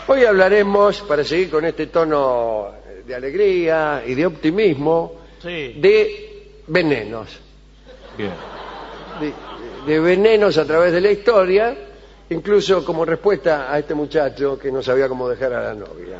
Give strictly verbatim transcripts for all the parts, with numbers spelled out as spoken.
Hoy hablaremos, para seguir con este tono de alegría y de optimismo, Sí. de venenos. Bien. De, de venenos a través de la historia, incluso como respuesta a este muchacho que no sabía cómo dejar a la novia.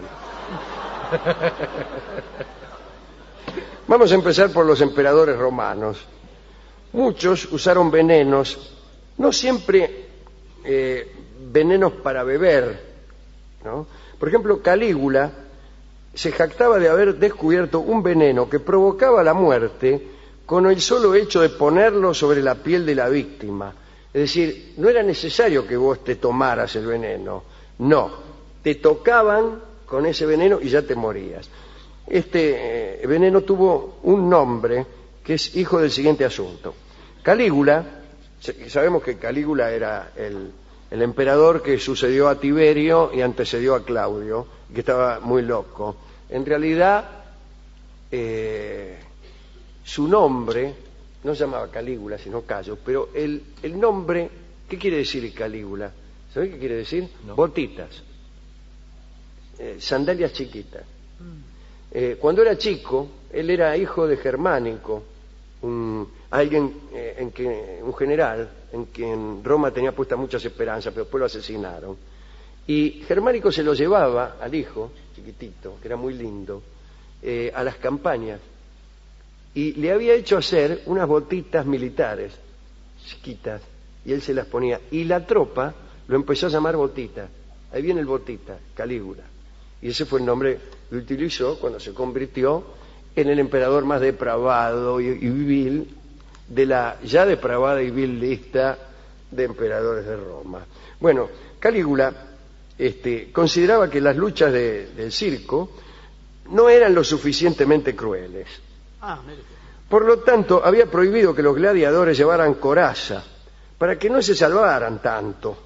Vamos a empezar por los emperadores romanos. Muchos usaron venenos, no siempre eh, venenos para beber, ¿no? Por ejemplo, Calígula se jactaba de haber descubierto un veneno que provocaba la muerte con el solo hecho de ponerlo sobre la piel de la víctima. Es decir, no era necesario que vos te tomaras el veneno, no, te tocaban con ese veneno y ya te morías. Este eh, veneno tuvo un nombre que es hijo del siguiente asunto. Calígula, sabemos que Calígula era el, el emperador que sucedió a Tiberio y antecedió a Claudio, que estaba muy loco. En realidad, eh, su nombre no se llamaba Calígula, sino Cayo, pero el, el nombre, ¿qué quiere decir Calígula? ¿Sabés qué quiere decir? No. Botitas, eh, sandalias chiquitas. Eh, cuando era chico, él era hijo de Germánico, un, alguien, eh, en que, un general en quien Roma tenía puestas muchas esperanzas, pero después lo asesinaron. Y Germánico se lo llevaba al hijo, chiquitito, que era muy lindo, eh, a las campañas. Y le había hecho hacer unas botitas militares, chiquitas, y él se las ponía. Y la tropa lo empezó a llamar Botita. Ahí viene el Botita, Calígula. Y ese fue el nombre que utilizó cuando se convirtió en el emperador más depravado y, y vil de la ya depravada y vil lista de emperadores de Roma. Bueno, Calígula este, consideraba que las luchas de, del circo no eran lo suficientemente crueles. Ah, mire. Por lo tanto, había prohibido que los gladiadores llevaran coraza para que no se salvaran tanto.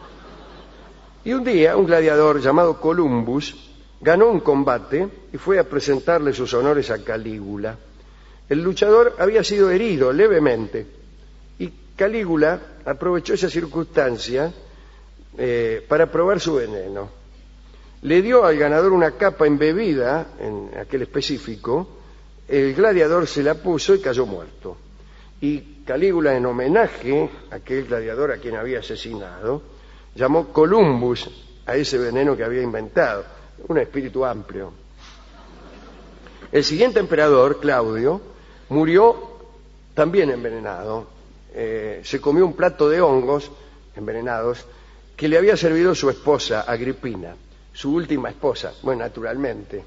Y un día, un gladiador llamado Columbus ganó un combate y fue a presentarle sus honores a Calígula. El luchador había sido herido levemente y Calígula aprovechó esa circunstancia eh, para probar su veneno. Le dio al ganador una capa embebida en aquel específico, el gladiador se la puso y cayó muerto. Y Calígula, en homenaje a aquel gladiador a quien había asesinado, llamó Columbus a ese veneno que había inventado, un espíritu amplio. El siguiente emperador, Claudio, murió también envenenado. Eh, se comió un plato de hongos envenenados que le había servido su esposa, Agripina, su última esposa, bueno, naturalmente.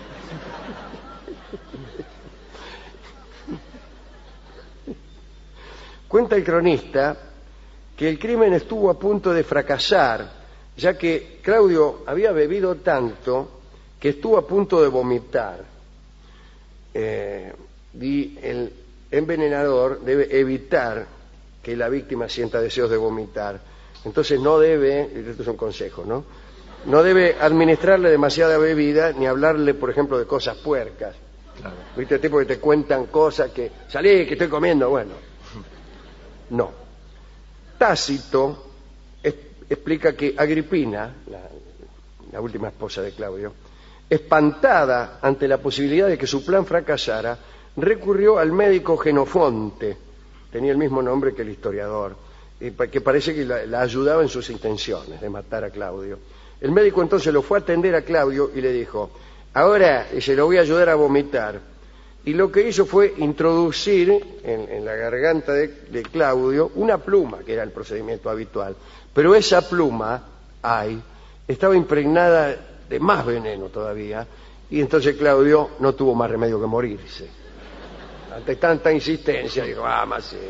Cuenta el cronista que el crimen estuvo a punto de fracasar, ya que Claudio había bebido tanto que estuvo a punto de vomitar. Eh, y el envenenador debe evitar que la víctima sienta deseos de vomitar. Entonces no debe, esto es un consejo, ¿no? No debe administrarle demasiada bebida ni hablarle, por ejemplo, de cosas puercas. Claro. ¿Viste? El tipo que te cuentan cosas que, salí, que estoy comiendo, bueno. No. Tácito es, explica que Agripina, la, la última esposa de Claudio, espantada ante la posibilidad de que su plan fracasara, recurrió al médico Genofonte, tenía el mismo nombre que el historiador, que parece que la, la ayudaba en sus intenciones de matar a Claudio. El médico entonces lo fue a atender a Claudio y le dijo, ahora se lo voy a ayudar a vomitar. Y lo que hizo fue introducir en, en la garganta de, de Claudio una pluma, que era el procedimiento habitual. Pero esa pluma, ay, estaba impregnada de más veneno todavía, y entonces Claudio no tuvo más remedio que morirse. Ante tanta insistencia, dijo, ah, más sí.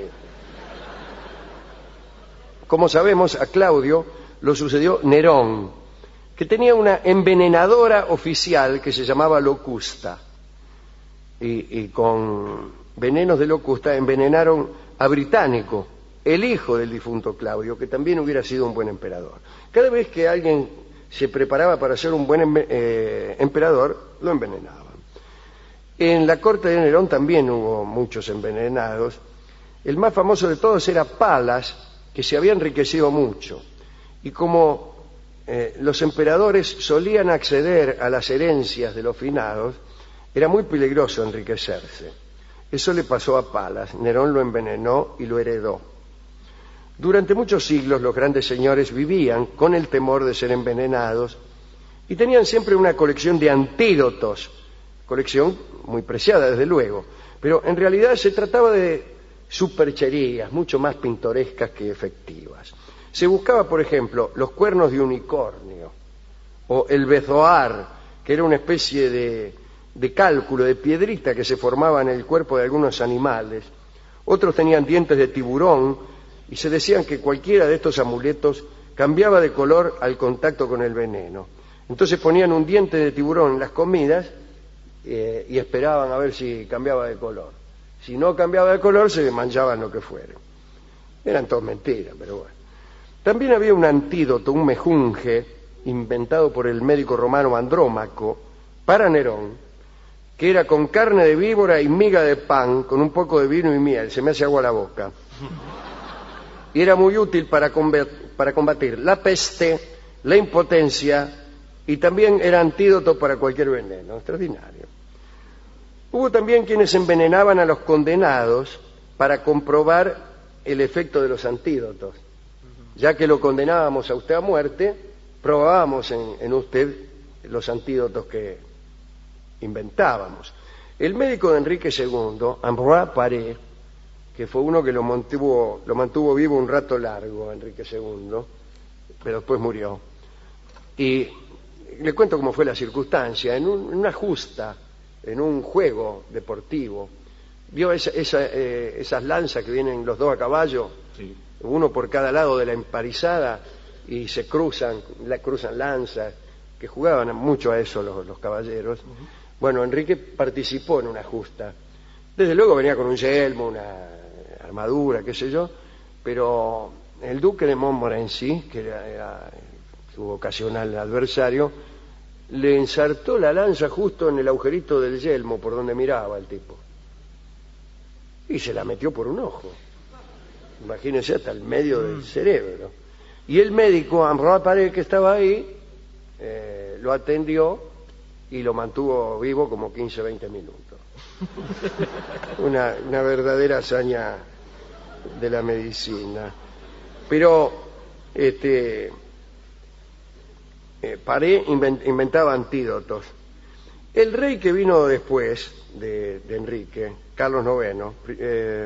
Como sabemos, a Claudio lo sucedió Nerón, que tenía una envenenadora oficial que se llamaba Locusta. Y, y con venenos de Locusta envenenaron a Británico, el hijo del difunto Claudio, que también hubiera sido un buen emperador. Cada vez que alguien se preparaba para ser un buen eh, emperador, lo envenenaban. En la corte de Nerón también hubo muchos envenenados. El más famoso de todos era Palas, que se había enriquecido mucho. Y como eh, los emperadores solían acceder a las herencias de los finados, era muy peligroso enriquecerse. Eso le pasó a Palas. Nerón lo envenenó y lo heredó. Durante muchos siglos los grandes señores vivían con el temor de ser envenenados y tenían siempre una colección de antídotos, colección muy preciada desde luego, pero en realidad se trataba de supercherías mucho más pintorescas que efectivas. Se buscaba, por ejemplo, los cuernos de unicornio o el bezoar, que era una especie de, de cálculo, de piedrita que se formaba en el cuerpo de algunos animales. Otros tenían dientes de tiburón y se decían que cualquiera de estos amuletos cambiaba de color al contacto con el veneno. Entonces ponían un diente de tiburón en las comidas eh, y esperaban a ver si cambiaba de color. Si no cambiaba de color, se manchaban lo que fuera. Eran todas mentiras, pero bueno. También había un antídoto, un mejunje, inventado por el médico romano Andrómaco para Nerón, que era con carne de víbora y miga de pan, con un poco de vino y miel. Se me hace agua la boca. Y era muy útil para combatir la peste, la impotencia, y también era antídoto para cualquier veneno. Extraordinario. Hubo también quienes envenenaban a los condenados para comprobar el efecto de los antídotos. Ya que lo condenábamos a usted a muerte, probábamos en, en usted los antídotos que inventábamos. El médico de Enrique segundo, Ambroise Paré, que fue uno que lo mantuvo, lo mantuvo vivo un rato largo, Enrique segundo, pero después murió. Y le cuento cómo fue la circunstancia. En, un, en una justa, en un juego deportivo, vio esa, esa, eh, esas lanzas que vienen los dos a caballo, sí, uno por cada lado de la emparizada, y se cruzan, la, cruzan lanzas, que jugaban mucho a eso los, los caballeros. Uh-huh. Bueno, Enrique participó en una justa. Desde luego venía con un yelmo, una armadura, qué sé yo, pero el duque de Montmorency, que era, era su ocasional adversario, le ensartó la lanza justo en el agujerito del yelmo por donde miraba el tipo. Y se la metió por un ojo. Imagínense, hasta el medio del cerebro. Y el médico, Ambroise Paré, que estaba ahí, eh, lo atendió y lo mantuvo vivo como quince, veinte minutos. Una, una verdadera hazaña de la medicina. Pero este eh, Paré invent, inventaba antídotos. El rey que vino después de, de Enrique, Carlos noveno, eh,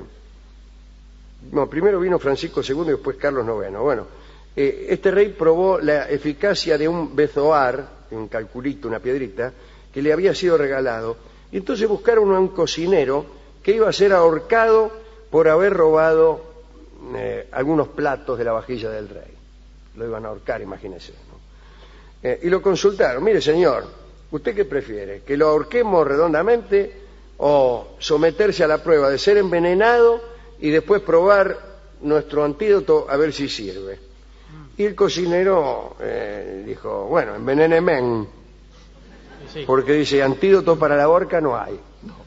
no, primero vino Francisco segundo y después Carlos noveno. Bueno, eh, este rey probó la eficacia de un bezoar, un calculito, una piedrita, que le había sido regalado, y entonces buscaron a un cocinero que iba a ser ahorcado por haber robado eh, algunos platos de la vajilla del rey. Lo iban a ahorcar, imagínense, ¿no? Eh, y lo consultaron. Mire, señor, ¿usted qué prefiere? ¿Que lo ahorquemos redondamente o someterse a la prueba de ser envenenado y después probar nuestro antídoto a ver si sirve? Y el cocinero eh, dijo, bueno, envenéneme, porque dice, antídoto para la horca no hay.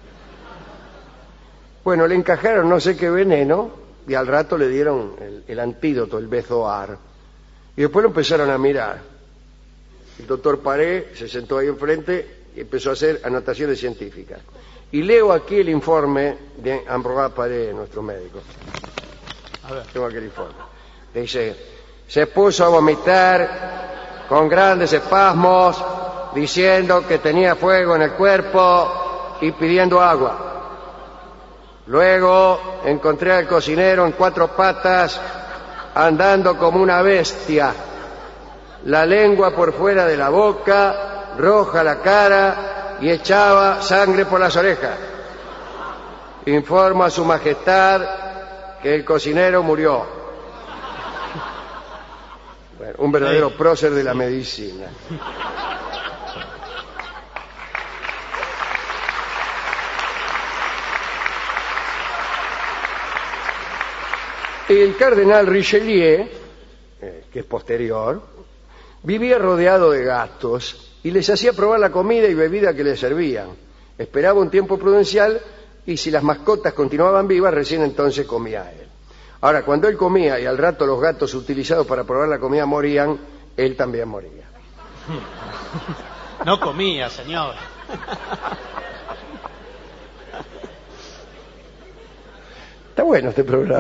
Bueno, le encajaron no sé qué veneno y al rato le dieron el, el antídoto, el bezoar. Y después lo empezaron a mirar. El doctor Paré se sentó ahí enfrente y empezó a hacer anotaciones científicas. Y leo aquí el informe de Ambroise Paré, nuestro médico. A ver. Tengo aquí el informe. Dice, se puso a vomitar con grandes espasmos, diciendo que tenía fuego en el cuerpo y pidiendo agua. Luego encontré al cocinero en cuatro patas, andando como una bestia, la lengua por fuera de la boca, roja la cara y echaba sangre por las orejas. Informo a su majestad que el cocinero murió. Bueno, un verdadero prócer de la medicina. El cardenal Richelieu, eh, que es posterior, vivía rodeado de gatos y les hacía probar la comida y bebida que les servían. Esperaba un tiempo prudencial y si las mascotas continuaban vivas, recién entonces comía él. Ahora, cuando él comía y al rato los gatos utilizados para probar la comida morían, él también moría. No comía, señor. Está bueno este programa.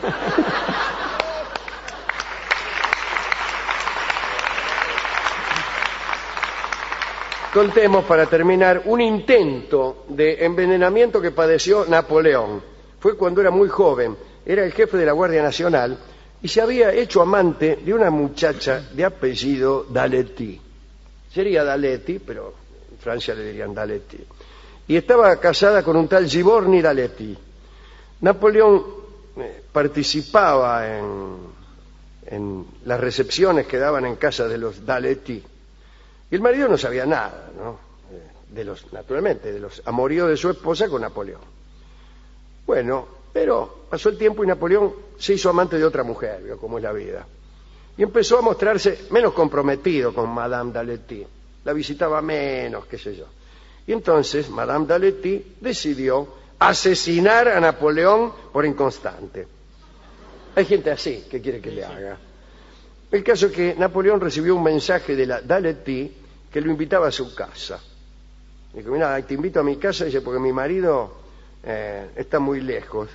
Contemos, para terminar, un intento de envenenamiento que padeció Napoleón. Fue cuando era muy joven, era el jefe de la Guardia Nacional y se había hecho amante de una muchacha de apellido Daletti. Sería Daletti, pero en Francia le dirían Daletti. Y estaba casada con un tal Giborni Daletti. Napoleón eh, participaba en, en las recepciones que daban en casa de los Daletti. Y el marido no sabía nada, ¿no? De los, naturalmente, de los amoríos de su esposa con Napoleón. Bueno, pero pasó el tiempo y Napoleón se hizo amante de otra mujer, vio cómo es la vida. Y empezó a mostrarse menos comprometido con Madame Daletti. La visitaba menos, qué sé yo. Y entonces Madame Daletti decidió asesinar a Napoleón por inconstante. Hay gente así que quiere que le haga. El caso es que Napoleón recibió un mensaje de la Daletti que lo invitaba a su casa. Dijo, mira, te invito a mi casa, dice, porque mi marido eh, está muy lejos.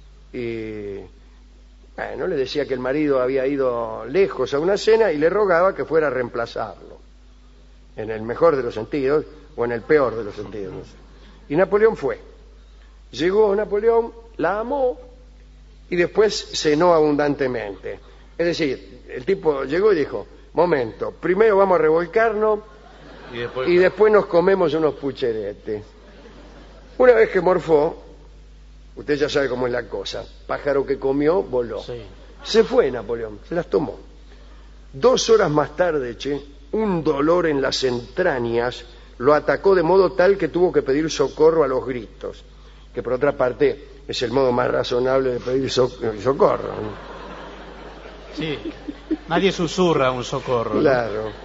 Y bueno, le decía que el marido había ido lejos a una cena y le rogaba que fuera a reemplazarlo. En el mejor de los sentidos o en el peor de los sentidos. No sé. Y Napoleón fue. Llegó Napoleón, la amó y después cenó abundantemente. Es decir, el tipo llegó y dijo, momento, primero vamos a revolcarnos y después, y después nos comemos unos pucheretes. Una vez que morfó, usted ya sabe cómo es la cosa, pájaro que comió, voló. Sí. Se fue Napoleón, se las tomó. Dos horas más tarde, che, un dolor en las entrañas lo atacó de modo tal que tuvo que pedir socorro a los gritos, que por otra parte es el modo más razonable de pedir so- socorro, ¿no? Sí, nadie susurra un socorro. Claro. ¿No?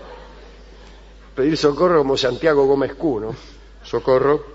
Pedir socorro como Santiago Gómez Q, ¿no? Socorro.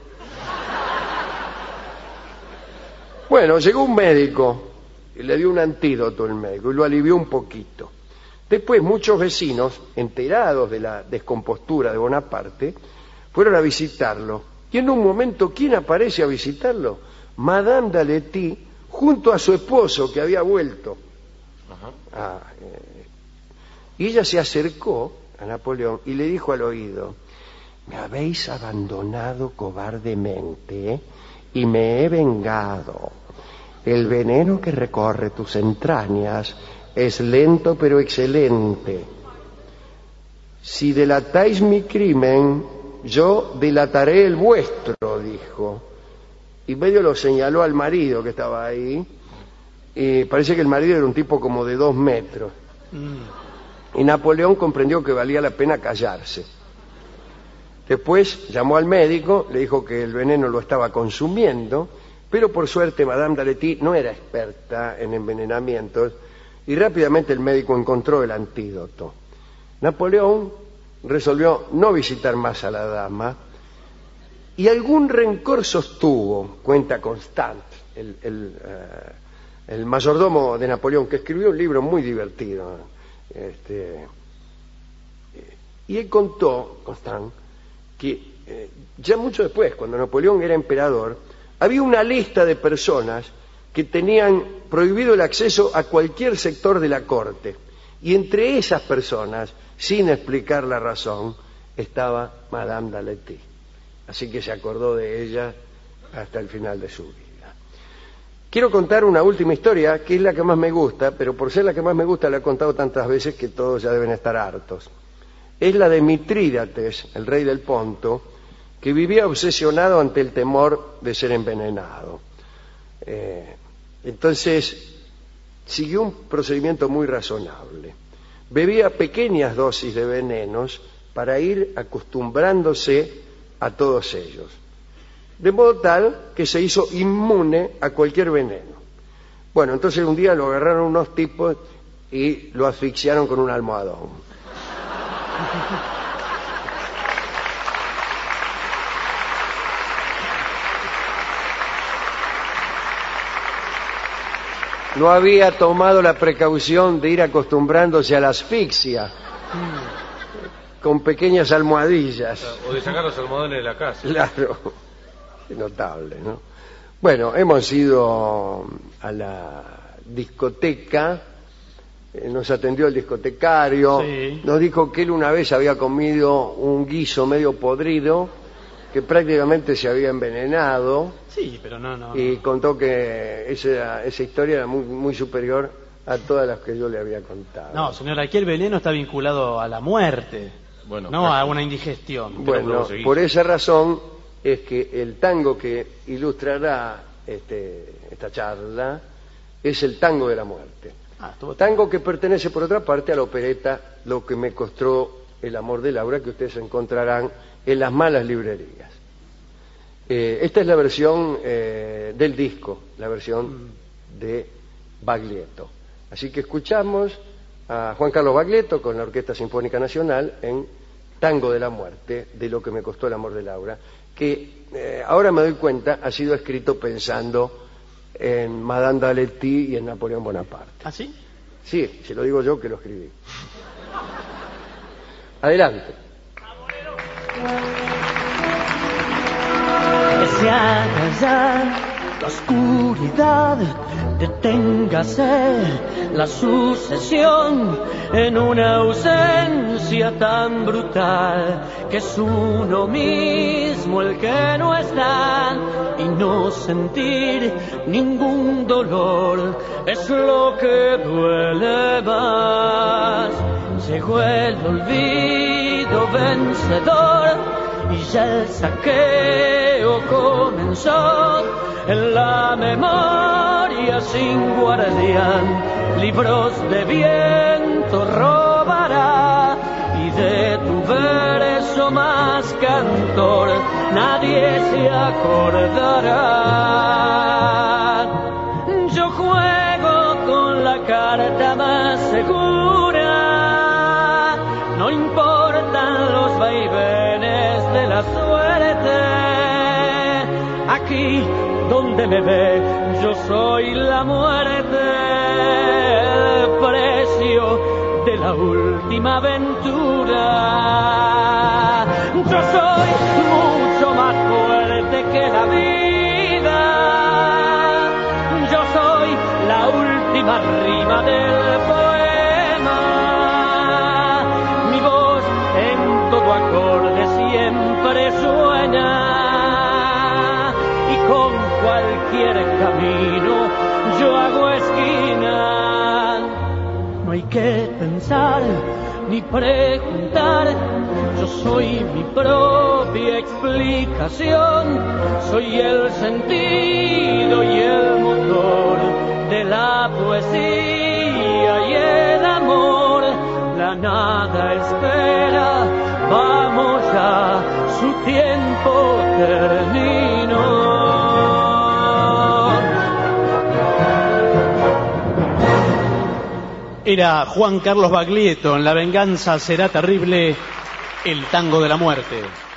Bueno, llegó un médico y le dio un antídoto el médico y lo alivió un poquito. Después muchos vecinos, enterados de la descompostura de Bonaparte, fueron a visitarlo. Y en un momento, ¿quién aparece a visitarlo? Madame Daletti, junto a su esposo que había vuelto. Ah, eh, y ella se acercó a Napoleón y le dijo al oído, me habéis abandonado cobardemente, ¿eh? Y me he vengado. El veneno que recorre tus entrañas es lento pero excelente. Si delatáis mi crimen, yo delataré el vuestro, dijo. Y medio lo señaló al marido que estaba ahí. Y parece que el marido era un tipo como de dos metros. Mm. Y Napoleón comprendió que valía la pena callarse. Después llamó al médico, le dijo que el veneno lo estaba consumiendo, pero por suerte Madame Daletti no era experta en envenenamientos y rápidamente el médico encontró el antídoto. Napoleón resolvió no visitar más a la dama y algún rencor sostuvo, cuenta Constant, el... el uh, el mayordomo de Napoleón, que escribió un libro muy divertido. Este, y él contó, Constant, que eh, ya mucho después, cuando Napoleón era emperador, había una lista de personas que tenían prohibido el acceso a cualquier sector de la corte. Y entre esas personas, sin explicar la razón, estaba Madame Daletti. Así que se acordó de ella hasta el final de su vida. Quiero contar una última historia, que es la que más me gusta, pero por ser la que más me gusta la he contado tantas veces que todos ya deben estar hartos. Es la de Mitrídates, el rey del Ponto, que vivía obsesionado ante el temor de ser envenenado. Eh, entonces, siguió un procedimiento muy razonable. Bebía pequeñas dosis de venenos para ir acostumbrándose a todos ellos. De modo tal que se hizo inmune a cualquier veneno. Bueno, entonces un día lo agarraron unos tipos y lo asfixiaron con un almohadón. no había tomado la precaución de ir acostumbrándose a la asfixia con pequeñas almohadillas. O de sacar los almohadones de la casa. Claro, es notable, ¿no? Bueno, hemos ido a la discoteca, eh, nos atendió el discotecario, Sí. nos dijo que él una vez había comido un guiso medio podrido, que prácticamente se había envenenado, Sí, pero no, no. y no. contó que esa, esa historia era muy, muy superior a todas las que yo le había contado. No, señor, aquí el veneno está vinculado a la muerte, Bueno, no casi. a una indigestión. Bueno, podemos seguir. por esa razón es que el tango que ilustrará este, esta charla es el tango de la muerte. Ah, estuvo Tango que pertenece, por otra parte, a la opereta Lo que me costó el amor de Laura, que ustedes encontrarán en las malas librerías. Eh, esta es la versión eh, del disco, la versión de Baglietto. Así que escuchamos a Juan Carlos Baglietto con la Orquesta Sinfónica Nacional en Tango de la Muerte, de Lo que me costó el amor de Laura, que eh, ahora me doy cuenta ha sido escrito pensando en Madame d'Aletti y en Napoleón Bonaparte. ¿Ah, sí? Sí, se lo digo yo que lo escribí. Adelante. Que se haga ya la oscuridad, deténgase la sucesión en una ausencia tan brutal que es uno mismo el que no está, y no sentir ningún dolor es lo que duele más. Llegó el olvido vencedor y ya el saqueo comenzó. En la memoria sin guardián, libros de viento robará, y de tu verso más cantor nadie se acordará. Yo juego con la carta más segura, no importan los vaivenes de la suerte. Aquí donde me ve, yo soy la muerte, el precio de la última aventura. Yo soy mucho más fuerte que la vida, yo soy la última rima del poema. Mi voz en todo acorde siempre suena, con cualquier camino yo hago esquina. No hay que pensar ni preguntar, yo soy mi propia explicación, soy el sentido y el motor de la poesía y el amor. La nada espera, vamos ya, su tiempo terminó. Era Juan Carlos Baglietto en La venganza será terrible, el tango de la muerte.